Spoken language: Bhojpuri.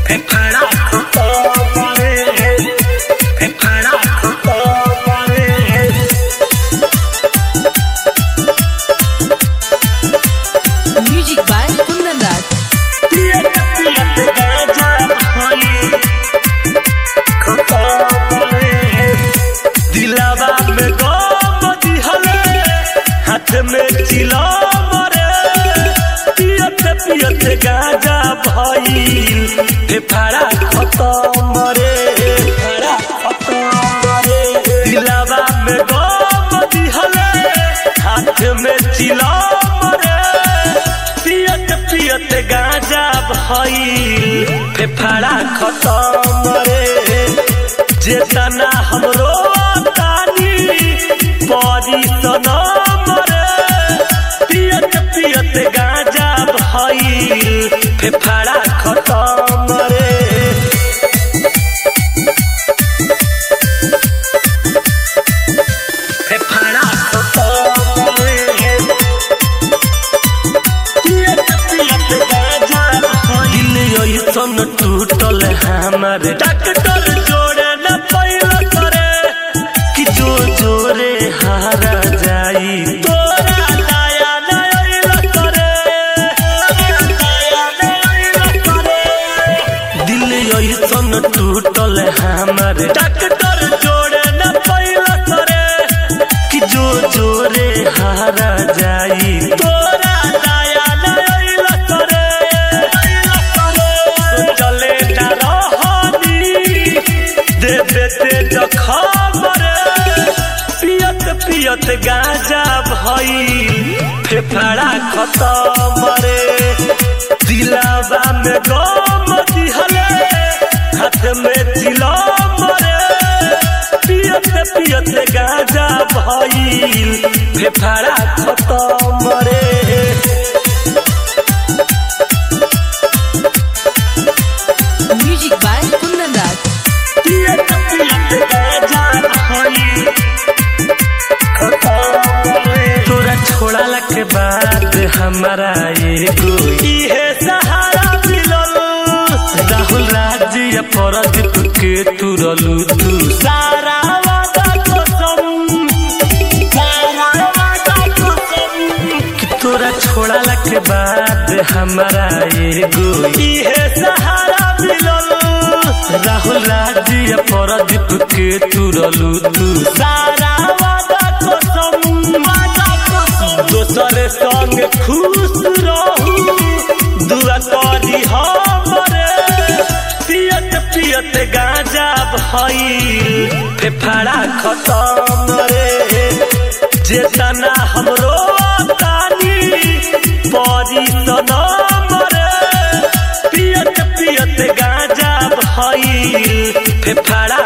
Music by Kundan Das. दिलावा में गम दिहले हाथ में चिलम रे पियत पियत गाजा भइल फेफाड़ा खत्म रे दिलावा में गम दिहले हाथ में चिलम रे पियत पियत गाजा भइल फेफाड़ा खत्म रे जेतना हमरो तानी बड़ी सनम रे पियत पियत गाजा भइल फेफाड़ा खत्म रे फेफाड़ा खत्म रे पियत पियत गाजा भइल ऐसन टूटल हमार डॉक्टर जोड़े न पैला करे कि जो जोरे हारा जाई तोरा दया न आइला करे दिल ऐसन टूटल हमार डॉक्टर जोड़े न पैला करे कि जो जोरे हारा जाई तोरा दया न आइला करे चले ना रहनी देते जखम रे पियत पियत गाजा भइल फेफाड़ा खत्म रे दिलावा में गम दिहले हाथ में चिलम रे पियत पियत गाजा भइल फेफाड़ा खत्म रे Music by Kundan Das. तोरा छोड़ला के बाद हमारा एगो इहे सहारा मिलल राहुल राज्य परदीप के तुरलू तू सारा वादा कसम कि तोरा छोड़ला के बाद हमारा एगो इहे सहारा मिलल राहुल राज्य परदीप के तुरलू तू सारा वादा कसम दोसर संग खुश रहू दुआ करी हमरे पियत पियत गाजा भइल फेफाड़ा खत्म रे जेतना हमरो तानी बड़ी सनम रे पियत पियत गाजा भइल फेफाड़ा